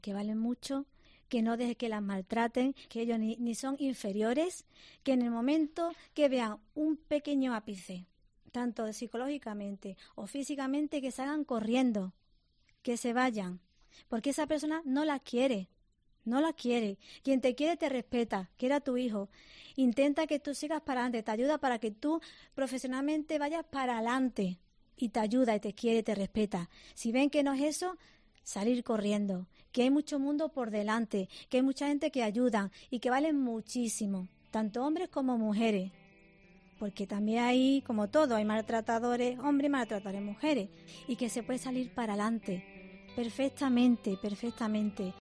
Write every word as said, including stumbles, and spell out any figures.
que valen mucho, que no dejes que las maltraten, que ellos ni, ni son inferiores, que en el momento que vean un pequeño ápice, tanto psicológicamente o físicamente, que salgan corriendo, que se vayan, porque esa persona no la quiere, no la quiere. Quien te quiere te respeta, quiere a tu hijo, intenta que tú sigas para adelante, te ayuda para que tú profesionalmente vayas para adelante y te ayuda y te quiere y te respeta. Si ven que no es eso, salir corriendo, que hay mucho mundo por delante, que hay mucha gente que ayuda y que valen muchísimo, tanto hombres como mujeres. Porque también hay, como todo, hay maltratadores hombres y maltratadores mujeres, y que se puede salir para adelante perfectamente, perfectamente.